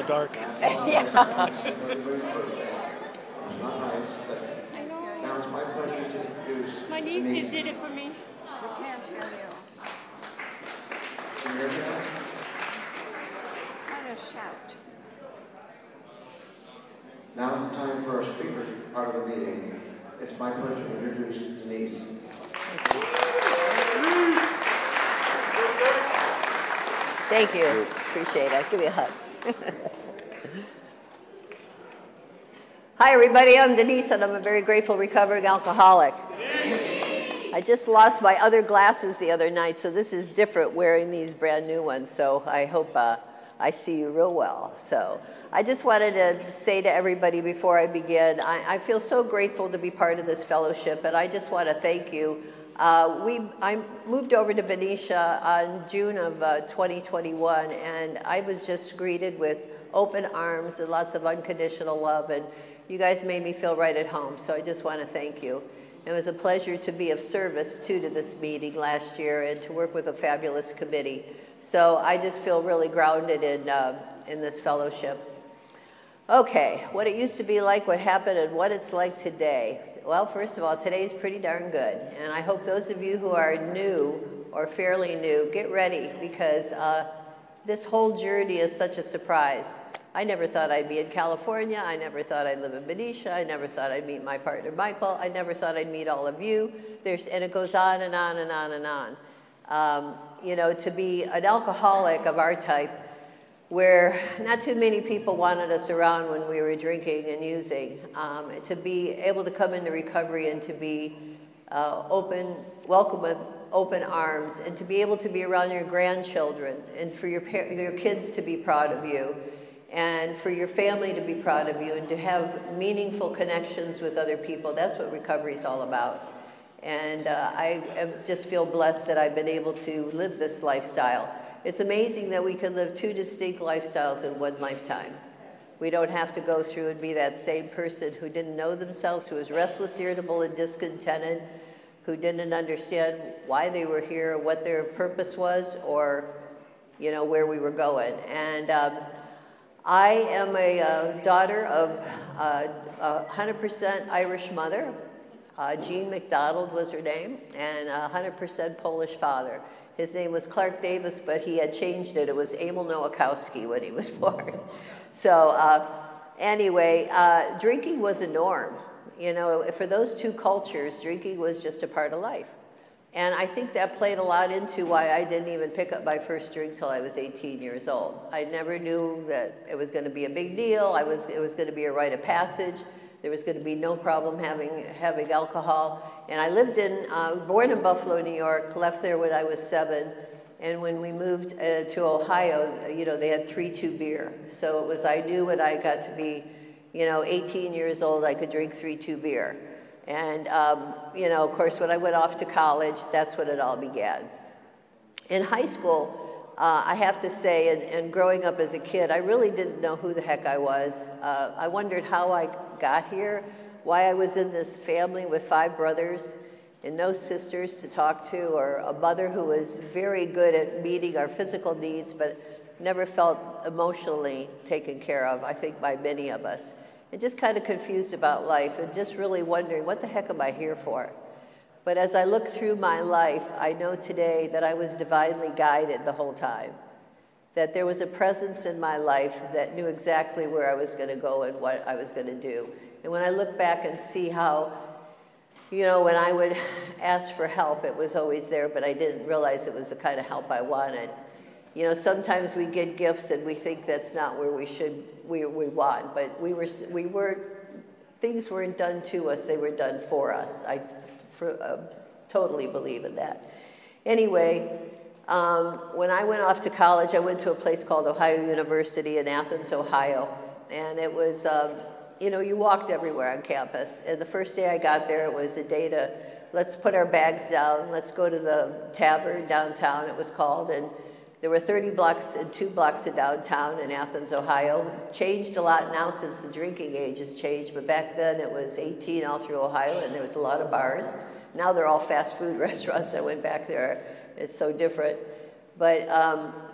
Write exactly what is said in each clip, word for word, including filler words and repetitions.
the dark. Yeah. It's not nice, but I know. now it's my pleasure to introduce My niece Denise. did it for me. We can't hear you. Can you hear me now? Kind of shout. Now is the time for our speaker part of the meeting. It's my pleasure to introduce Denise. Thank you. Appreciate it. Give me a hug. Hi, everybody. I'm Denise, and I'm a very grateful recovering alcoholic. I just lost my other glasses the other night, so this is different wearing these brand new ones. So I hope uh, I see you real well. So I just wanted to say to everybody before I begin, I, I feel so grateful to be part of this fellowship, and I just want to thank you. Uh, we, I moved over to Benicia on June of uh, twenty twenty-one, and I was just greeted with open arms and lots of unconditional love, and you guys made me feel right at home, so I just want to thank you. It was a pleasure to be of service, too, to this meeting last year and to work with a fabulous committee. So I just feel really grounded in, uh, in this fellowship. Okay, what it used to be like, what happened, and what it's like today. Well, first of all, today's pretty darn good. And I hope those of you who are new or fairly new, get ready, because uh, this whole journey is such a surprise. I never thought I'd be in California. I never thought I'd live in Benicia. I never thought I'd meet my partner, Michael. I never thought I'd meet all of you. There's, and it goes on and on and on and on. Um, you know, to be an alcoholic of our type, where not too many people wanted us around when we were drinking and using, um, to be able to come into recovery and to be uh, open, welcome with open arms, and to be able to be around your grandchildren, and for your, your kids to be proud of you, and for your family to be proud of you, and to have meaningful connections with other people. That's what recovery is all about. And uh, I am, just feel blessed that I've been able to live this lifestyle. It's amazing that we can live two distinct lifestyles in one lifetime. We don't have to go through and be that same person who didn't know themselves, who was restless, irritable, and discontented, who didn't understand why they were here, what their purpose was, or, you know, where we were going. And um, I am a uh, daughter of uh, a one hundred percent Irish mother. Uh, Jean McDonald was her name, and a one hundred percent Polish father. His name was Clark Davis, but he had changed it. It was Emil Nowakowski when he was born. So uh, anyway, uh, drinking was a norm. You know, for those two cultures, drinking was just a part of life. And I think that played a lot into why I didn't even pick up my first drink till I was eighteen years old. I never knew that it was going to be a big deal. I was, it was going to be a rite of passage. There was going to be no problem having, having alcohol. And I lived in, uh, born in Buffalo, New York, left there when I was seven. And when we moved uh, to Ohio, you know, they had three two beer. So it was, I knew when I got to be, you know, eighteen years old, I could drink three two beer. And, um, you know, of course, when I went off to college, that's when it all began. In high school, uh, I have to say, and, and growing up as a kid, I really didn't know who the heck I was. Uh, I wondered how I got here, why I was in this family with five brothers and no sisters to talk to, or a mother who was very good at meeting our physical needs, but never felt emotionally taken care of, I think, by many of us. And just kind of confused about life and just really wondering, what the heck am I here for? But as I look through my life, I know today that I was divinely guided the whole time, that there was a presence in my life that knew exactly where I was going to go and what I was going to do. And when I look back and see how, you know, when I would ask for help, it was always there, but I didn't realize it was the kind of help I wanted. You know, sometimes we get gifts and we think that's not where we should, we, we want, but we were, we were, things weren't done to us, they were done for us. I for, uh, totally believe in that. Anyway, um, when I went off to college, I went to a place called Ohio University in Athens, Ohio, and it was, um, you know, you walked everywhere on campus, and the first day I got there, it was a day to, let's put our bags down, let's go to the tavern downtown, it was called, and there were thirty blocks and two blocks of downtown in Athens, Ohio. Changed a lot now since the drinking age has changed, but back then it was eighteen all through Ohio, and there was a lot of bars. Now they're all fast food restaurants. I went back there. It's so different. But um,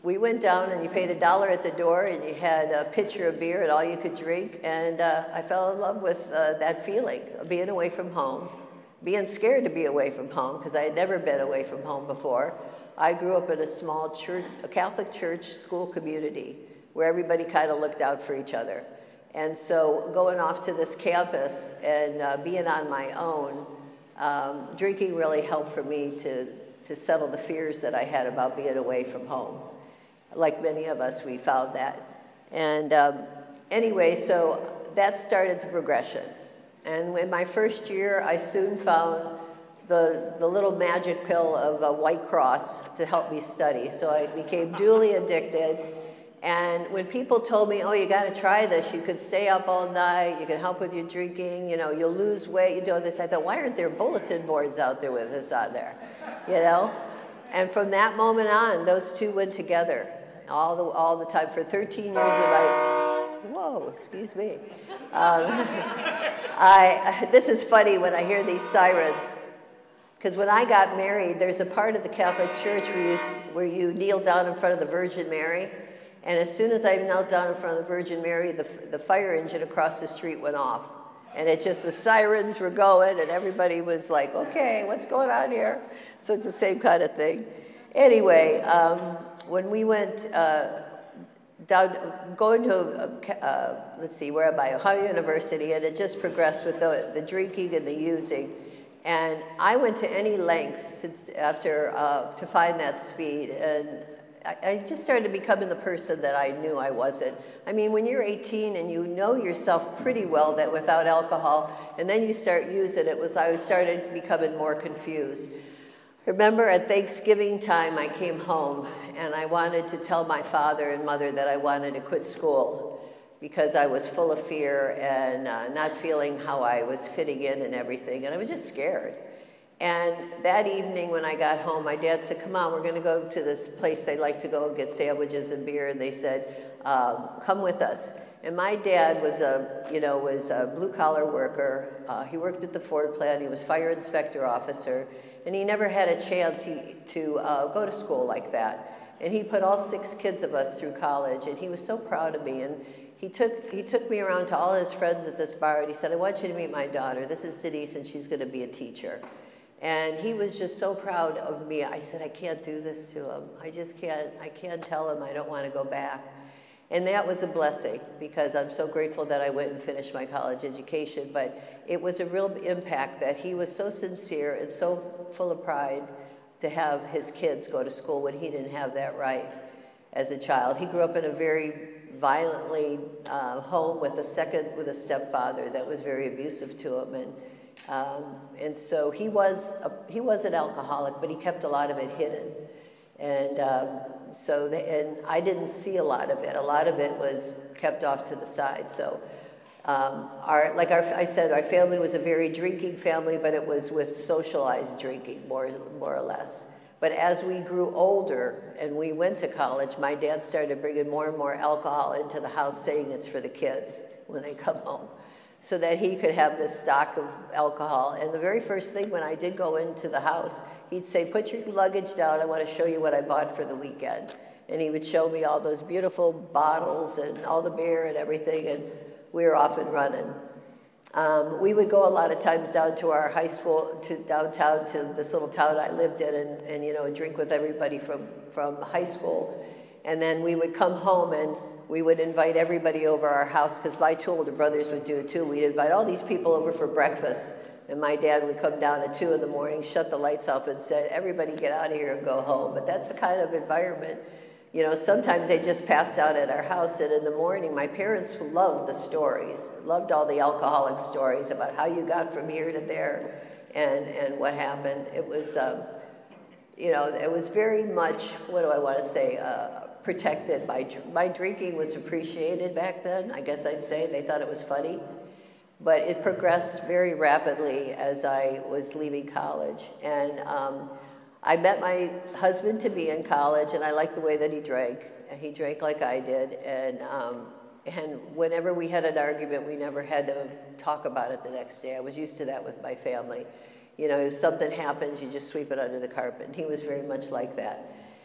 we went down and you paid a dollar at the door and you had a pitcher of beer and all you could drink. And uh, I fell in love with uh, that feeling of being away from home, being scared to be away from home because I had never been away from home before. I grew up in a small church, a Catholic church school community where everybody kind of looked out for each other. And so going off to this campus and uh, being on my own, um, drinking really helped for me to, to settle the fears that I had about being away from home. Like many of us, we found that. And um, anyway, so that started the progression. And in my first year, I soon found the, the little magic pill of a White Cross to help me study. So I became duly addicted. And when people told me, oh, you got to try this, you could stay up all night, you can help with your drinking, you know, you'll lose weight, you do this, I thought, why aren't there bulletin boards out there with this on there, you know? And from that moment on, those two went together all the, all the time for thirteen years of my, whoa, excuse me. Um, I, this is funny when I hear these sirens, because when I got married, there's a part of the Catholic Church where you, where you kneel down in front of the Virgin Mary. And as soon as I knelt down in front of the Virgin Mary, the, the fire engine across the street went off. And it just, the sirens were going, and everybody was like, okay, what's going on here? So it's the same kind of thing. Anyway, um, when we went uh, down, going to, uh, uh, let's see, where am I? Ohio University, and it just progressed with the, the drinking and the using. And I went to any lengths to, after, uh, to find that speed. And I just started becoming the person that I knew I wasn't. I mean, when you're eighteen and you know yourself pretty well that without alcohol, and then you start using it, was I started becoming more confused. I remember at Thanksgiving time, I came home and I wanted to tell my father and mother that I wanted to quit school because I was full of fear and uh, not feeling how I was fitting in and everything, and I was just scared. And that evening when I got home, my dad said, come on, we're going to go to this place they like to go and get sandwiches and beer. And they said, um, come with us. And my dad was a, you know, was a blue-collar worker. Uh, he worked at the Ford plant. He was fire inspector officer. And he never had a chance he, to uh, go to school like that. And he put all six kids of us through college. And he was so proud of me. And he took, he took me around to all his friends at this bar. And he said, I want you to meet my daughter. This is Denise, and she's going to be a teacher. And he was just so proud of me. I said, I can't do this to him. I just can't, I can't tell him I don't want to go back. And that was a blessing because I'm so grateful that I went and finished my college education. But it was a real impact that he was so sincere and so full of pride to have his kids go to school when he didn't have that right as a child. He grew up in a very violently uh, home with a second, with a stepfather that was very abusive to him. And Um, and so he was, a, he was an alcoholic, but he kept a lot of it hidden. And um, so, the, and I didn't see a lot of it. A lot of it was kept off to the side. So, um, our, like our, I said, our family was a very drinking family, but it was with socialized drinking, more, more or less. But as we grew older and we went to college, my dad started bringing more and more alcohol into the house, saying it's for the kids when they come home, so that he could have this stock of alcohol. And the very first thing when I did go into the house, he'd say, put your luggage down, I want to show you what I bought for the weekend. And he would show me all those beautiful bottles and all the beer and everything, and we were off and running. Um, we would go a lot of times down to our high school, to downtown, to this little town I lived in, and, and you know, drink with everybody from, from high school. And then we would come home and we would invite everybody over our house, because my two older brothers would do it too. We'd invite all these people over for breakfast. And my dad would come down at two in the morning, shut the lights off, and said, everybody get out of here and go home. But that's the kind of environment. You know, sometimes they just passed out at our house, and in the morning, my parents loved the stories, loved all the alcoholic stories about how you got from here to there and, and what happened. It was, um, you know, it was very much, what do I want to say, uh, protected. My, my drinking was appreciated back then, I guess I'd say. They thought it was funny. But it progressed very rapidly as I was leaving college. And um, I met my husband-to-be in college, and I liked the way that he drank. He drank like I did. And, um, and whenever we had an argument, we never had to talk about it the next day. I was used to that with my family. You know, if something happens, you just sweep it under the carpet. And he was very much like that.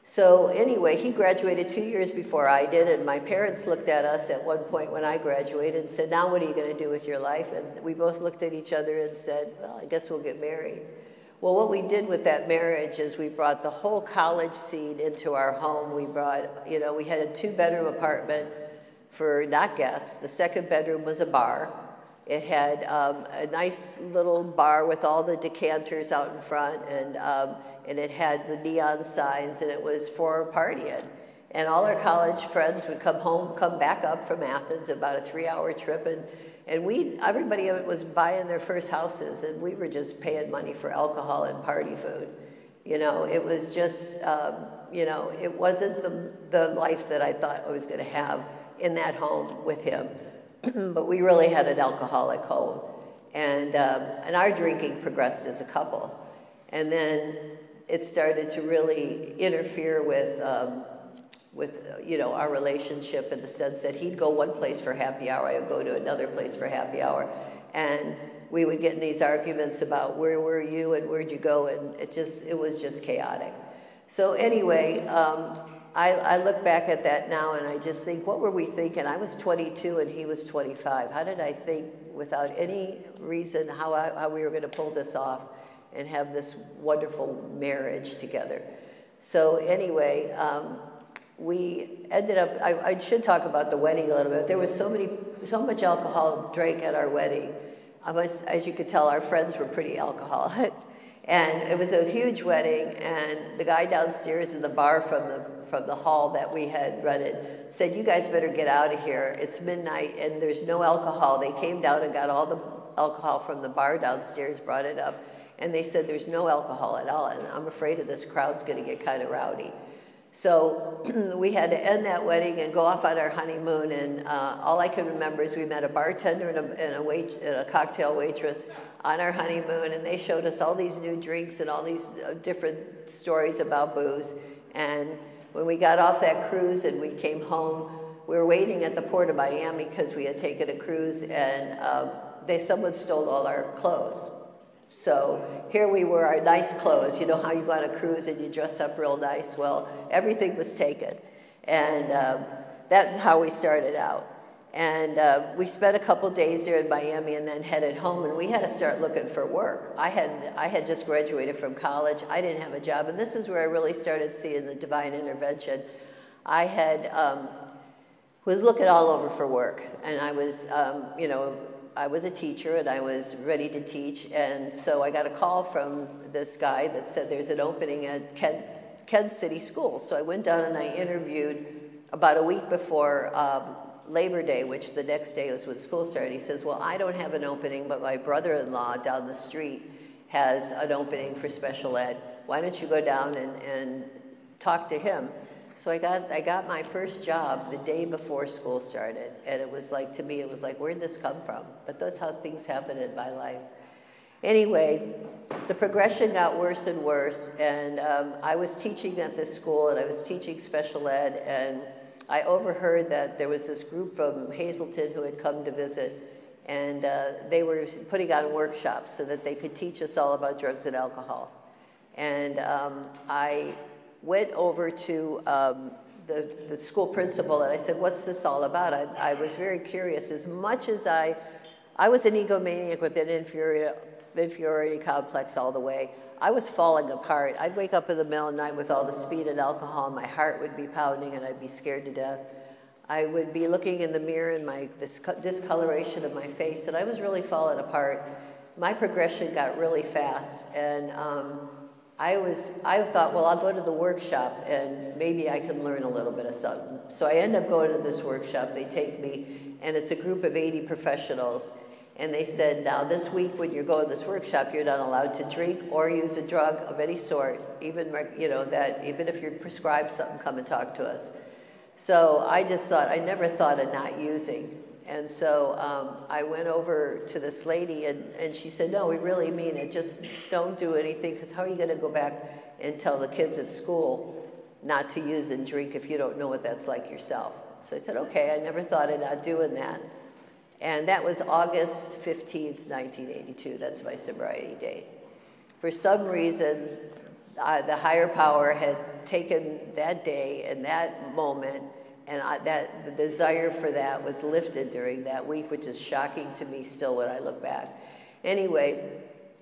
So anyway, he graduated two years before I did, and my parents looked at us at one point when I graduated and said, now what are you going to do with your life? And we both looked at each other and said, well, I guess we'll get married. Well, what we did with that marriage is we brought the whole college scene into our home. We brought, you know, we had a two-bedroom apartment for not guests. The second bedroom was a bar. It had um, a nice little bar with all the decanters out in front, and um, and it had the neon signs, and it was for partying. And all our college friends would come home, come back up from Athens, about a three-hour trip, and and we, everybody was buying their first houses, and we were just paying money for alcohol and party food. You know, it was just, um, you know, it wasn't the the life that I thought I was going to have in that home with him. But we really had an alcoholic home, and um, and our drinking progressed as a couple, and then it started to really interfere with um, with you know our relationship in the sense that he'd go one place for happy hour, I would go to another place for happy hour, and we would get in these arguments about where were you and where'd you go, and it just it was just chaotic. So anyway. Um, I, I look back at that now and I just think, what were we thinking? I was twenty-two and he was twenty-five. How did I think without any reason how, I, how we were going to pull this off and have this wonderful marriage together? So anyway, um, we ended up, I, I should talk about the wedding a little bit. There was so many, so much alcohol drank at our wedding. I was, as you could tell, our friends were pretty alcoholic. And it was a huge wedding, and the guy downstairs in the bar from the from the hall that we had rented said, you guys better get out of here. It's midnight and there's no alcohol. They came down and got all the alcohol from the bar downstairs, brought it up, and they said there's no alcohol at all, and I'm afraid of this crowd's going to get kind of rowdy. So we had to end that wedding and go off on our honeymoon, and uh, all I can remember is we met a bartender and a, and a, wait, and a cocktail waitress on our honeymoon, and they showed us all these new drinks and all these uh, different stories about booze. And when we got off that cruise and we came home, we were waiting at the port of Miami because we had taken a cruise, and um, they someone stole all our clothes. So here we were, our nice clothes. You know how you go on a cruise and you dress up real nice? Well, everything was taken. And um, that's how we started out. And uh, we spent a couple days there in Miami and then headed home, and we had to start looking for work. I had, I had just graduated from college. I didn't have a job, and this is where I really started seeing the divine intervention. I had, um, was looking all over for work, and I was, um, you know, I was a teacher and I was ready to teach, and so I got a call from this guy that said there's an opening at Kent, Kent City Schools. So I went down and I interviewed about a week before um, Labor Day, which the next day was when school started. He says, well, I don't have an opening, but my brother-in-law down the street has an opening for special ed. Why don't you go down and, and talk to him? So I got, I got my first job the day before school started, and it was like, to me, it was like, where'd this come from? But that's how things happen in my life. Anyway, the progression got worse and worse, and um, I was teaching at this school, and I was teaching special ed, and I overheard that there was this group from Hazleton who had come to visit, and uh, they were putting on workshops so that they could teach us all about drugs and alcohol. And um, I went over to um, the, the school principal, and I said, what's this all about? I, I was very curious. As much as I, I was an egomaniac with an inferior, inferiority complex all the way, I was falling apart. I'd wake up in the middle of the night with all the speed and alcohol, and my heart would be pounding, and I'd be scared to death. I would be looking in the mirror and my this discoloration of my face, and I was really falling apart. My progression got really fast, and um, I was, I thought, well, I'll go to the workshop, and maybe I can learn a little bit of something. So I end up going to this workshop. They take me, and it's a group of eighty professionals. And they said, now this week when you're going to this workshop, you're not allowed to drink or use a drug of any sort, even, you know, that even if you're prescribed something, come and talk to us. So I just thought, I never thought of not using. And so um, I went over to this lady, and, and she said, no, we really mean it. Just don't do anything, because how are you going to go back and tell the kids at school not to use and drink if you don't know what that's like yourself? So I said, okay, I never thought of not doing that. And that was August fifteenth, nineteen eighty-two. That's my sobriety date. For some reason, uh, the higher power had taken that day and that moment, and I, that the desire for that was lifted during that week, which is shocking to me still when I look back. Anyway,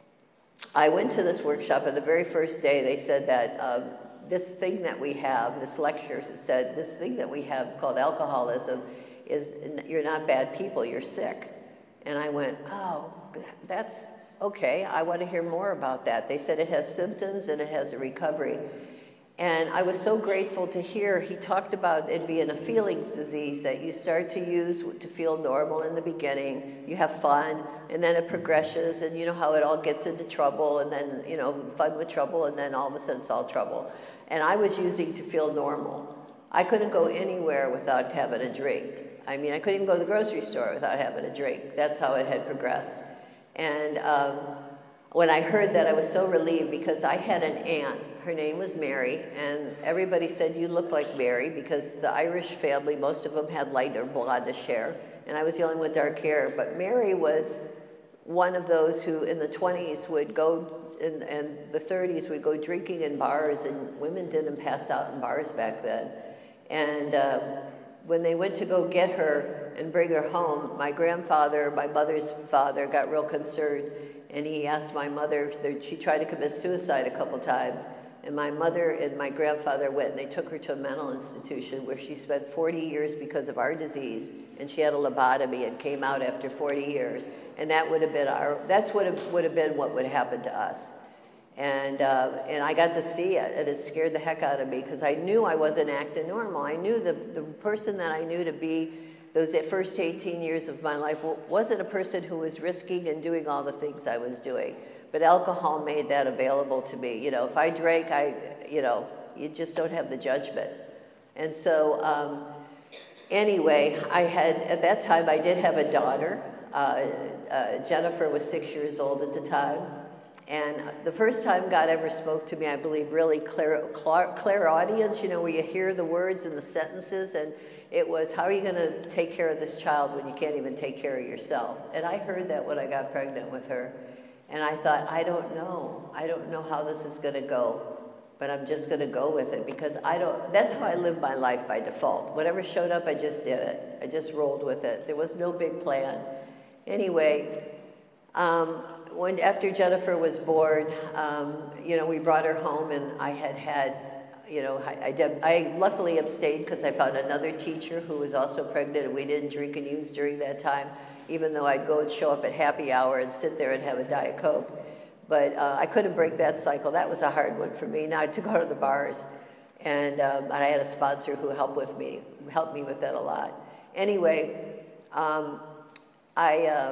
I went to this workshop, and the very first day they said that um, this thing that we have, this lecture said, this thing that we have called alcoholism is, you're not bad people, you're sick. And I went, oh, that's okay, I want to hear more about that. They said it has symptoms and it has a recovery. And I was so grateful to hear, he talked about it being a feelings disease that you start to use to feel normal in the beginning, you have fun, and then it progresses, and you know how it all gets into trouble, and then, you know, fun with trouble, and then all of a sudden it's all trouble. And I was using to feel normal. I couldn't go anywhere without having a drink. I mean, I couldn't even go to the grocery store without having a drink. That's how it had progressed. And um, when I heard that, I was so relieved because I had an aunt. Her name was Mary, and everybody said, you look like Mary, because the Irish family, most of them had lighter blondish hair, and I was the only one with dark hair. But Mary was one of those who in the twenties would go, in, and the thirties would go drinking in bars, and women didn't pass out in bars back then. And um, when they went to go get her and bring her home, my grandfather, my mother's father, got real concerned, and he asked my mother, she tried to commit suicide a couple times, and my mother and my grandfather went and they took her to a mental institution where she spent forty years because of our disease, and she had a lobotomy and came out after forty years, and that would have been our, that's what it would have been what would happen to us. And, uh, and I got to see it, and it scared the heck out of me because I knew I wasn't acting normal. I knew the, the person that I knew to be those first eighteen years of my life wasn't a person who was risking and doing all the things I was doing. But alcohol made that available to me. You know, if I drank, I, you know, you just don't have the judgment. And so, um, anyway, I had, at that time, I did have a daughter. Uh, uh, Jennifer was six years old at the time. And the first time God ever spoke to me, I believe, really clear, clear, clear audience, you know, where you hear the words and the sentences, and it was, how are you going to take care of this child when you can't even take care of yourself? And I heard that when I got pregnant with her. And I thought, I don't know. I don't know how this is going to go, but I'm just going to go with it because I don't, that's how I live my life by default. Whatever showed up, I just did it. I just rolled with it. There was no big plan. Anyway, um, when, after Jennifer was born, um, you know, we brought her home, and I had had, you know, I, I, did, I luckily abstained because I found another teacher who was also pregnant, and we didn't drink and use during that time, even though I'd go and show up at happy hour and sit there and have a Diet Coke. But uh, I couldn't break that cycle. That was a hard one for me. Now I had to go to the bars. And, um, and I had a sponsor who helped with me, helped me with that a lot. Anyway, um, I, um,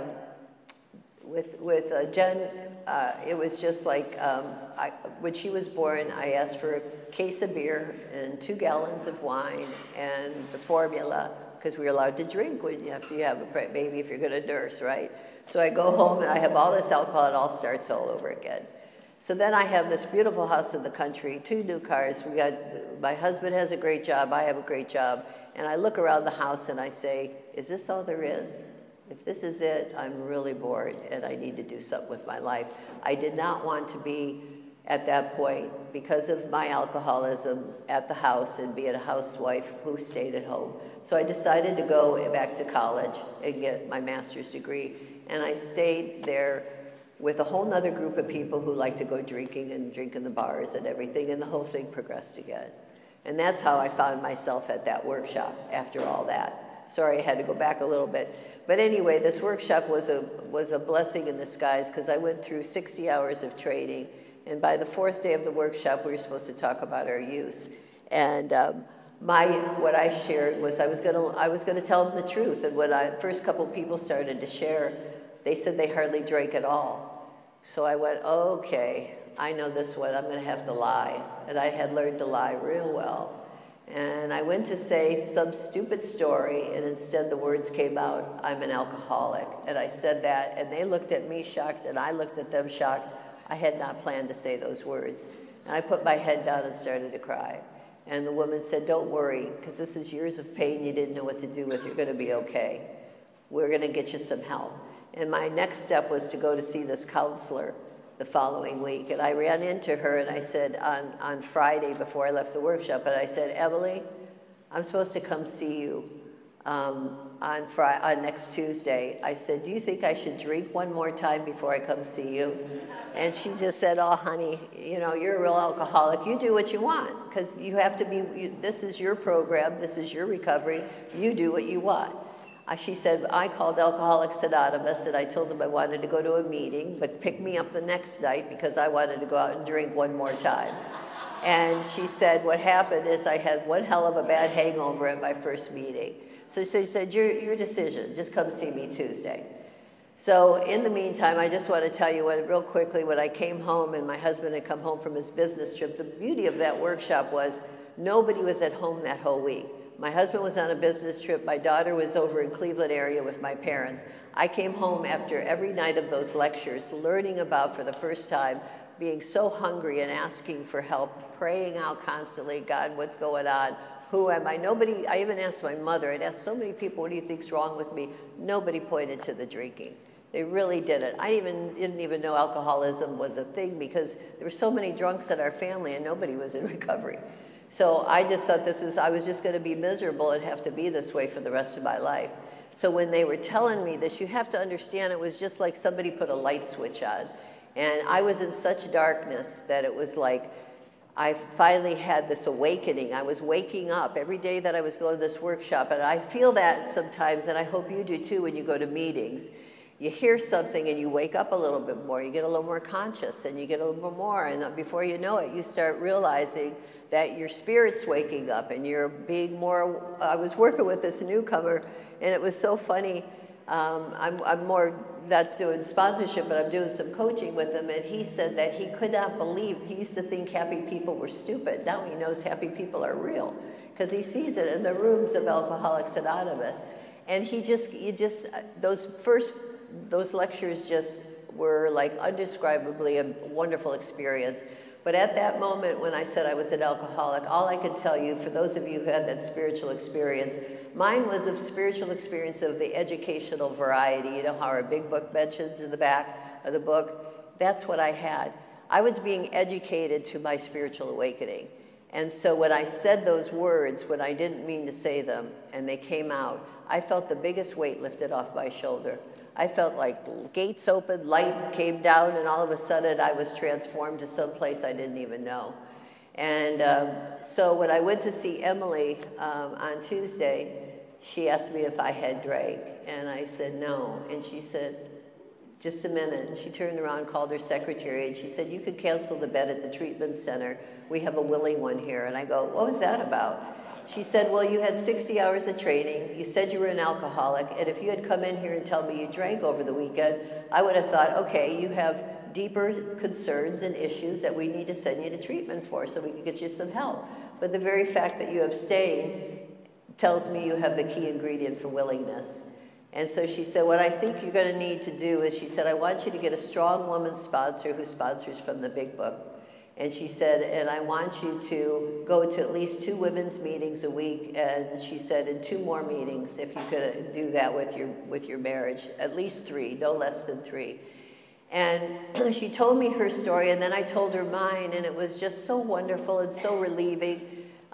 with, with uh, Jen, uh, it was just like, um, I, when she was born, I asked for a case of beer and two gallons of wine and the formula, because we were allowed to drink when you have to have a baby if you're going to nurse, right? So I go home and I have all this alcohol, it all starts all over again. So then I have this beautiful house in the country, two new cars. We got, my husband has a great job, I have a great job, and I look around the house and I say, is this all there is? If this is it, I'm really bored and I need to do something with my life. I did not want to be at that point, because of my alcoholism, at the house and be a housewife who stayed at home. So I decided to go back to college and get my master's degree. And I stayed there with a whole nother group of people who like to go drinking and drink in the bars and everything, and the whole thing progressed again. And that's how I found myself at that workshop after all that. Sorry, I had to go back a little bit. But anyway, this workshop was a, was a blessing in disguise because I went through sixty hours of training. And by the fourth day of the workshop, we were supposed to talk about our use. And um, my, what I shared was I was gonna, I was gonna tell them the truth. And when I, first couple people started to share, they said they hardly drank at all. So I went, okay, I know this one, I'm gonna have to lie. And I had learned to lie real well. And I went to say some stupid story, and instead the words came out, I'm an alcoholic. And I said that, and they looked at me shocked, and I looked at them shocked. I had not planned to say those words. And I put my head down and started to cry. And the woman said, don't worry, because this is years of pain you didn't know what to do with. You're going to be okay. We're going to get you some help. And my next step was to go to see this counselor. the following week. And I ran into her and I said on, on Friday before I left the workshop, and I said, Emily, I'm supposed to come see you um, on, Friday, on next Tuesday. I said, do you think I should drink one more time before I come see you? And she just said, oh, honey, you know, you're a real alcoholic. You do what you want, because you have to be, you, this is your program, this is your recovery. You do what you want. Uh, she said, I called Alcoholics Anonymous, and I told them I wanted to go to a meeting, but pick me up the next night because I wanted to go out and drink one more time. And she said, what happened is I had one hell of a bad hangover at my first meeting. So she said, your, your decision, just come see me Tuesday. So in the meantime, I just want to tell you what, real quickly, when I came home and my husband had come home from his business trip, the beauty of that workshop was nobody was at home that whole week. My husband was on a business trip. My daughter was over in Cleveland area with my parents. I came home after every night of those lectures, learning about, for the first time, being so hungry and asking for help, praying out constantly, God, what's going on? Who am I? Nobody, I even asked my mother, I'd asked so many people, what do you think's wrong with me? Nobody pointed to the drinking. They really didn't. I even didn't even know alcoholism was a thing because there were so many drunks in our family and nobody was in recovery. So I just thought this was, I was just going to be miserable and have to be this way for the rest of my life. So when they were telling me this, you have to understand it was just like somebody put a light switch on. And I was in such darkness that it was like, I finally had this awakening. I was waking up every day that I was going to this workshop. And I feel that sometimes, and I hope you do too when you go to meetings. You hear something and you wake up a little bit more. You get a little more conscious and you get a little bit more. And before you know it, you start realizing that your spirit's waking up and you're being more, I was working with this newcomer and it was so funny. Um, I'm, I'm more not doing sponsorship, but I'm doing some coaching with him, and he said that he could not believe, he used to think happy people were stupid. Now he knows happy people are real because he sees it in the rooms of Alcoholics Anonymous. And he just, you just, those first, those lectures just were like undescribably a wonderful experience. But at that moment when I said I was an alcoholic, all I could tell you, for those of you who had that spiritual experience, mine was a spiritual experience of the educational variety. You know how our big book mentions in the back of the book? That's what I had. I was being educated to my spiritual awakening. And so when I said those words, when I didn't mean to say them, and they came out, I felt the biggest weight lifted off my shoulder. I felt like gates opened, light came down, and all of a sudden I was transformed to some place I didn't even know. And um, so when I went to see Emily um, on Tuesday, she asked me if I had drank, and I said no. And she said, just a minute. And she turned around, called her secretary, and she said, you could cancel the bed at the treatment center. We have a willing one here. And I go, what was that about? She said, well, you had sixty hours of training. You said you were an alcoholic. And if you had come in here and told me you drank over the weekend, I would have thought, okay, you have deeper concerns and issues that we need to send you to treatment for so we can get you some help. But the very fact that you abstained tells me you have the key ingredient for willingness. And so she said, what I think you're going to need to do is, she said, I want you to get a strong woman sponsor who sponsors from the big book. And she said, and I want you to go to at least two women's meetings a week. And she said, and two more meetings if you could do that with your, with your marriage. At least three, no less than three. And she told me her story, and then I told her mine, and it was just so wonderful and so relieving.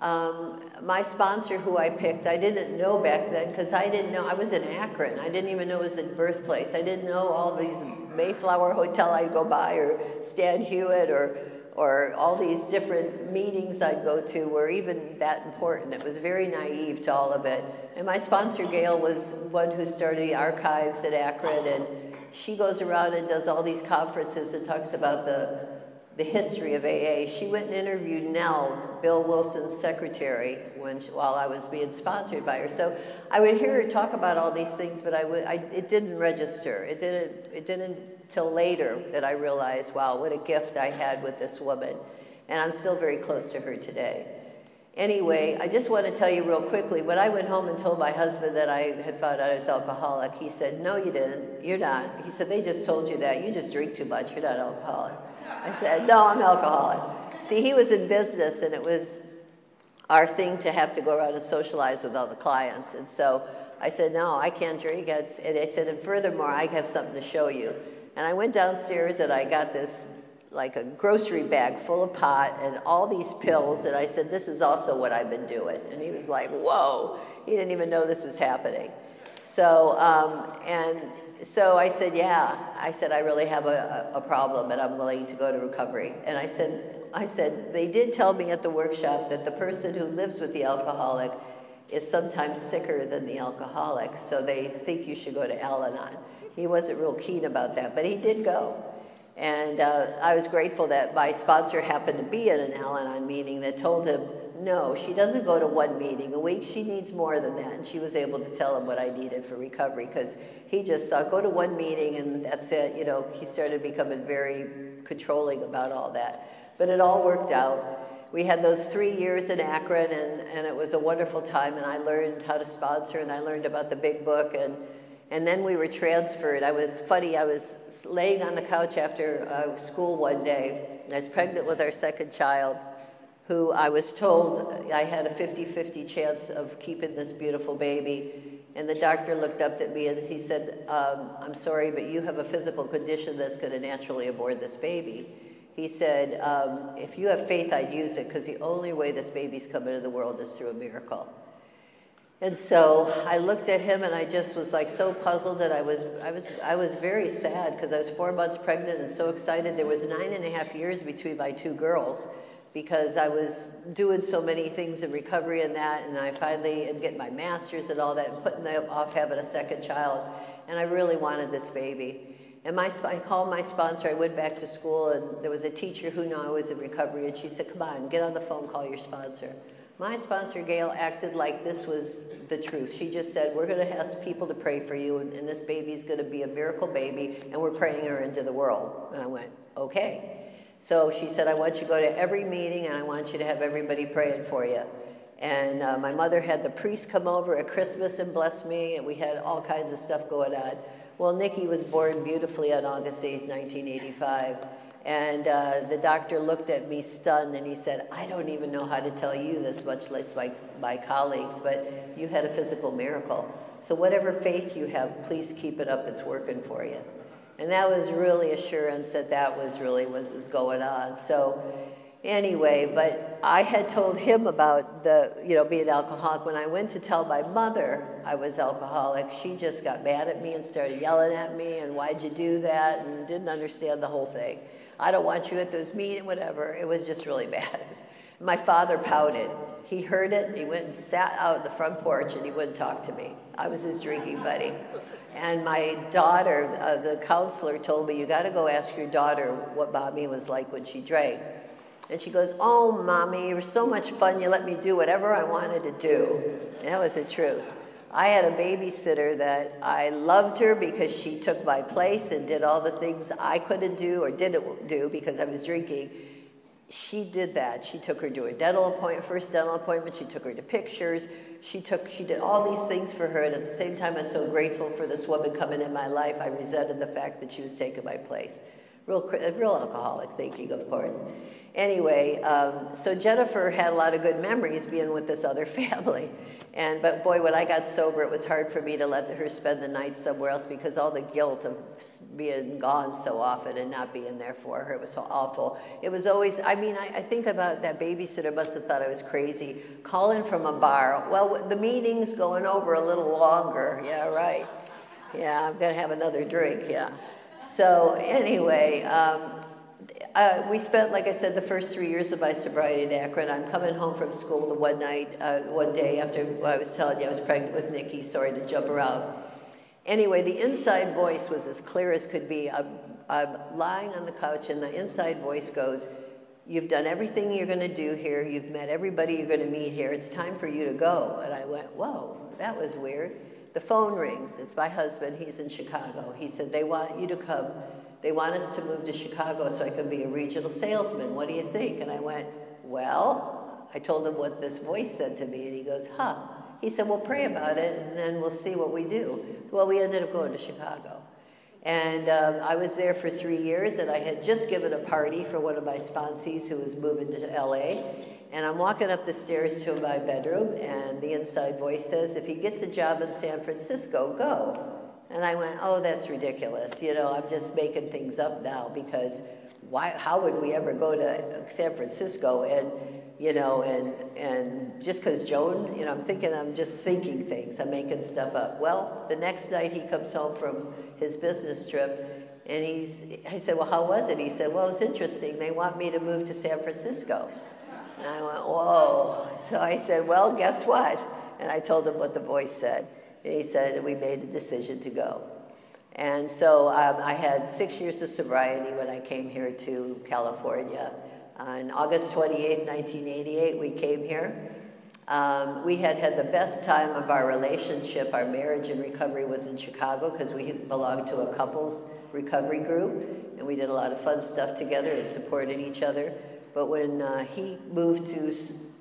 Um, my sponsor who I picked, I didn't know back then because I didn't know, I was in Akron. I didn't even know it was a birthplace. I didn't know all these Mayflower Hotel I'd go by, or Stan Hewitt, or or all these different meetings I'd go to were even that important. It was very naive to all of it. And my sponsor, Gail, was one who started the archives at Akron, and she goes around and does all these conferences and talks about the, the history of A A. She went and interviewed Nell, Bill Wilson's secretary, when she, while I was being sponsored by her. So I would hear her talk about all these things, but I would, I, it didn't register. It didn't, it didn't till later that I realized, wow, what a gift I had with this woman. And I'm still very close to her today. Anyway, I just want to tell you real quickly, when I went home and told my husband that I had found out I was alcoholic, he said, no, you didn't. You're not. He said, they just told you that. You just drink too much. You're not alcoholic. I said, no, I'm alcoholic. See, he was in business, and it was our thing to have to go around and socialize with all the clients. And so I said, no, I can't drink. And I said, and furthermore, I have something to show you. And I went downstairs and I got this, like a grocery bag full of pot and all these pills. And I said, this is also what I've been doing. And he was like, whoa. He didn't even know this was happening. So, um, and so I said, yeah. I said, I really have a, a problem and I'm willing to go to recovery. And I said, I said, they did tell me at the workshop that the person who lives with the alcoholic is sometimes sicker than the alcoholic, so they think you should go to Al-Anon. He wasn't real keen about that, but he did go. And uh, I was grateful that my sponsor happened to be at an Al-Anon meeting that told him, no, she doesn't go to one meeting a week, she needs more than that. And she was able to tell him what I needed for recovery, because he just thought, go to one meeting and that's it. You know, he started becoming very controlling about all that. But it all worked out. We had those three years in Akron, and, and it was a wonderful time, and I learned how to sponsor, and I learned about the big book, and, and then we were transferred. I was funny, I was laying on the couch after uh, school one day, and I was pregnant with our second child, who I was told I had a fifty fifty chance of keeping this beautiful baby. And the doctor looked up at me and he said, um, I'm sorry, but you have a physical condition that's going to naturally abort this baby. He said, um, if you have faith, I'd use it, because the only way this baby's come into the world is through a miracle. And so I looked at him and I just was like so puzzled that I was, I was, I was very sad, because I was four months pregnant and so excited. There was nine and a half years between my two girls, because I was doing so many things in recovery and that, and I finally, and getting my master's and all that, and putting them off having a second child, and I really wanted this baby. And my, I called my sponsor, I went back to school, and there was a teacher who knew I was in recovery, and she said, come on, get on the phone, call your sponsor. My sponsor, Gail, acted like this was the truth. She just said, we're gonna ask people to pray for you, and, and this baby's gonna be a miracle baby, and we're praying her into the world. And I went, okay. So she said, I want you to go to every meeting, and I want you to have everybody praying for you. And uh, my mother had the priest come over at Christmas and bless me, and we had all kinds of stuff going on. Well, Nikki was born beautifully on August eighth, nineteen eighty-five. And uh, the doctor looked at me stunned, and he said, I don't even know how to tell you this, much less my, my colleagues, but you had a physical miracle. So whatever faith you have, please keep it up. It's working for you. And that was really assurance that that was really what was going on. So anyway, but I had told him about the, you know, being alcoholic. When I went to tell my mother I was alcoholic, she just got mad at me and started yelling at me, and why'd you do that, and didn't understand the whole thing. I don't want you at those meetings, whatever. It was just really bad. My father pouted. He heard it, he went and sat out on the front porch, and he wouldn't talk to me. I was his drinking buddy. And my daughter, uh, the counselor told me, you got to go ask your daughter what mommy was like when she drank. And she goes, oh, mommy, you were so much fun. You let me do whatever I wanted to do. And that was the truth. I had a babysitter that I loved her because she took my place and did all the things I couldn't do or didn't do because I was drinking. She did that. She took her to a dental appointment, first dental appointment. She took her to pictures. She took, she did all these things for her. And at the same time, I was so grateful for this woman coming in my life. I resented the fact that she was taking my place. Real, real alcoholic thinking, of course. Anyway, um, so Jennifer had a lot of good memories being with this other family. And, but boy, when I got sober, it was hard for me to let her spend the night somewhere else because all the guilt of being gone so often and not being there for her, it was so awful. It was always, I mean, I, I think about that babysitter must have thought I was crazy. Calling from a bar, well, the meeting's going over a little longer. Yeah, right. Yeah, I'm gonna have another drink, yeah. So anyway, um, Uh, we spent, like I said, the first three years of my sobriety in Akron. I'm coming home from school the one night, uh, one day after I was telling you I was pregnant with Nikki, sorry to jump around. Anyway, the inside voice was as clear as could be. I'm, I'm lying on the couch and the inside voice goes, you've done everything you're going to do here. You've met everybody you're going to meet here. It's time for you to go. And I went, whoa, that was weird. The phone rings. It's my husband. He's in Chicago. He said, they want you to come. They want us to move to Chicago so I can be a regional salesman. What do you think? And I went, well, I told him what this voice said to me, and he goes, huh. He said, well, pray about it, and then we'll see what we do. Well, we ended up going to Chicago. And um, I was there for three years, and I had just given a party for one of my sponsees who was moving to L A. And I'm walking up the stairs to my bedroom, and the inside voice says, if he gets a job in San Francisco, go. And I went, oh, that's ridiculous. You know, I'm just making things up now because why, how would we ever go to San Francisco and, you know, and, and just because Joan, you know, I'm thinking, I'm just thinking things, I'm making stuff up. Well, the next night he comes home from his business trip and he's, I said, well, how was it? He said, well, it's interesting. They want me to move to San Francisco. And I went, whoa. So I said, well, guess what? And I told him what the voice said. And he said, we made the decision to go. And so um, I had six years of sobriety when I came here to California. On August twenty-eighth, nineteen eighty-eight, we came here. Um, we had had the best time of our relationship. Our marriage and recovery was in Chicago because we belonged to a couples recovery group. And we did a lot of fun stuff together and supported each other. But when uh, he moved to,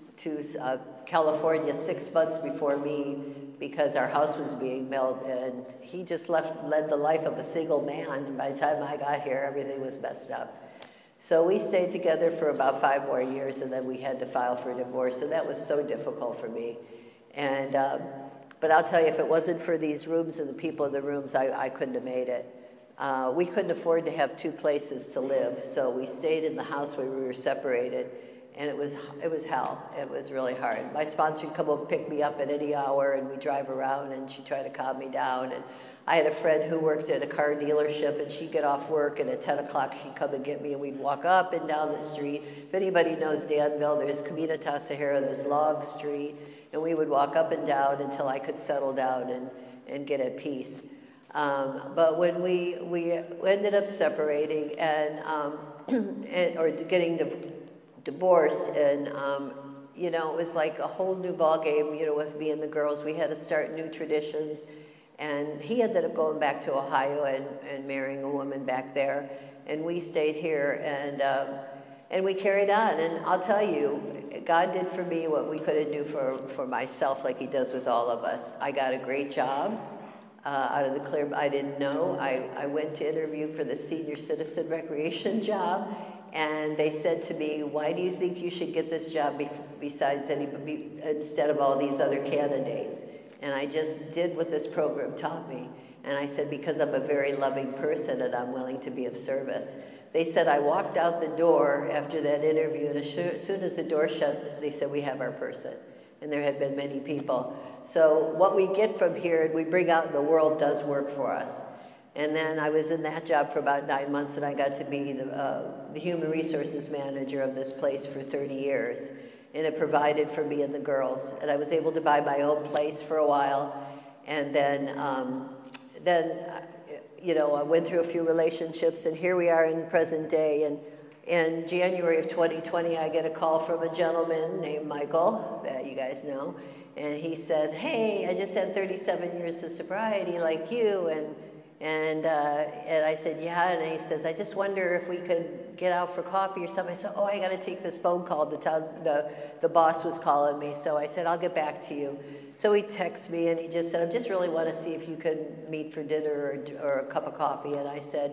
to uh, California six months before me, because our house was being built, and he just left, led the life of a single man, and by the time I got here, everything was messed up. So we stayed together for about five more years, and then we had to file for divorce, and that was so difficult for me. And, um, but I'll tell you, if it wasn't for these rooms and the people in the rooms, I, I couldn't have made it. Uh, we couldn't afford to have two places to live, so we stayed in the house where we were separated, and it was, it was hell. It was really hard. My sponsor would come over and pick me up at any hour, and we'd drive around, and she'd try to calm me down. And I had a friend who worked at a car dealership, and she'd get off work, and at ten o'clock she'd come and get me, and we'd walk up and down the street. If anybody knows Danville, there's Camino Tasajera, there's Log Street, and we would walk up and down until I could settle down and, and get at peace. Um, but when we, we ended up separating and, um, and or getting div divorced, and um, you know, it was like a whole new ball game, you know, with me and the girls. We had to start new traditions, and he ended up going back to Ohio and, and marrying a woman back there, and we stayed here, and um, and we carried on. And I'll tell you, God did for me what we couldn't do for for myself, like He does with all of us. I got a great job. Uh, out of the clear, I didn't know. I, I went to interview for the senior citizen recreation job, and they said to me, why do you think you should get this job be besides anybody, instead of all these other candidates? And I just did what this program taught me. And I said, because I'm a very loving person and I'm willing to be of service. They said I walked out the door after that interview, and as soon as the door shut, they said, we have our person. And there had been many people. So what we get from here and we bring out in the world does work for us. And then I was in that job for about nine months, and I got to be the, uh, the human resources manager of this place for thirty years. And it provided for me and the girls. And I was able to buy my own place for a while. And then, um, then you know, I went through a few relationships, and here we are in present day. And in January of twenty twenty, I get a call from a gentleman named Michael, that you guys know. And he said, hey, I just had thirty-seven years of sobriety like you. And, and, uh, and I said, yeah. And he says, I just wonder if we could get out for coffee or something. I said, oh, I got to take this phone call. The, town, the, the boss was calling me. So I said, I'll get back to you. So he texted me, and he just said, I just really want to see if you could meet for dinner or, or a cup of coffee. And I said,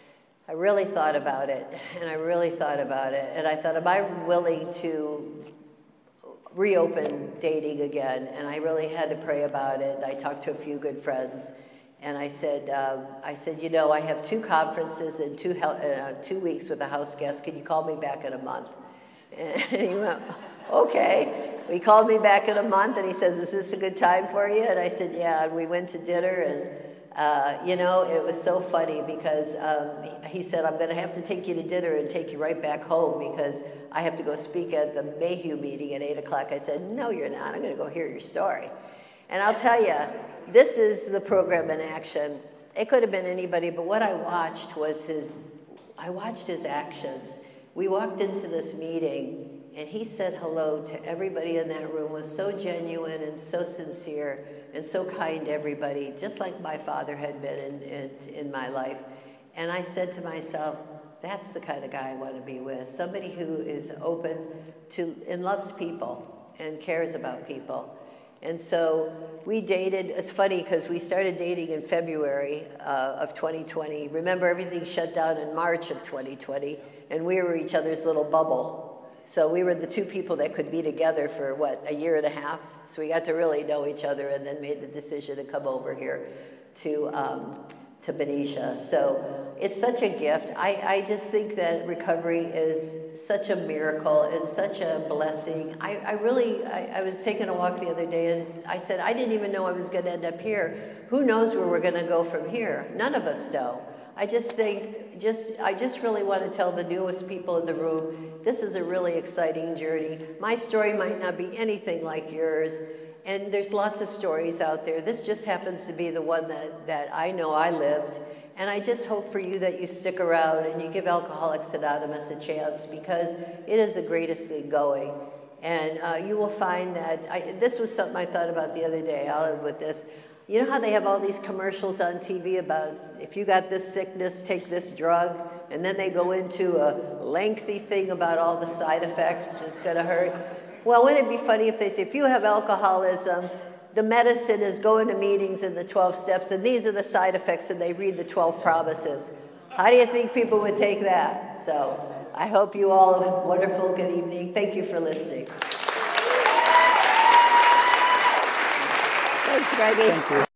I really thought about it, and I really thought about it. And I thought, am I willing to reopen dating again? And I really had to pray about it. And I talked to a few good friends, and I said, um, I said, you know, I have two conferences in two, uh, two weeks with a house guest. Can you call me back in a month? And he went, okay. He called me back in a month, and he says, is this a good time for you? And I said, yeah. And we went to dinner, and uh, you know, it was so funny because um, he, he said, I'm going to have to take you to dinner and take you right back home because I have to go speak at the Mayhew meeting at eight o'clock. I said, no, you're not. I'm going to go hear your story. And I'll tell you, this is the program in action. It could have been anybody, but what I watched was his, I watched his actions. We walked into this meeting, and he said hello to everybody in that room, was so genuine and so sincere and so kind to everybody, just like my father had been in, in, in my life. And I said to myself, that's the kind of guy I want to be with, somebody who is open to and loves people and cares about people. And so we dated. It's funny because we started dating in February uh, of twenty twenty. Remember, everything shut down in March of twenty twenty, and we were each other's little bubble. So we were the two people that could be together for, what, a year and a half? So we got to really know each other and then made the decision to come over here to, um, to Benicia. So it's such a gift. I, I just think that recovery is such a miracle. It's such a blessing. I, I really, I, I was taking a walk the other day and I said, I didn't even know I was going to end up here. Who knows where we're going to go from here? None of us know. I just think, just I just really want to tell the newest people in the room, this is a really exciting journey. My story might not be anything like yours, and there's lots of stories out there. This just happens to be the one that, that I know I lived, and I just hope for you that you stick around and you give Alcoholics Anonymous a chance, because it is the greatest thing going. And uh, you will find that, I, this was something I thought about the other day. I'll end with this. You know how they have all these commercials on T V about if you got this sickness, take this drug, and then they go into a lengthy thing about all the side effects, it's going to hurt. Well, wouldn't it be funny if they say, if you have alcoholism, the medicine is going to meetings in the twelve steps, and these are the side effects, and they read the twelve promises. How do you think people would take that? So I hope you all have a wonderful good evening. Thank you for listening. Thanks, Greggy. Thank you.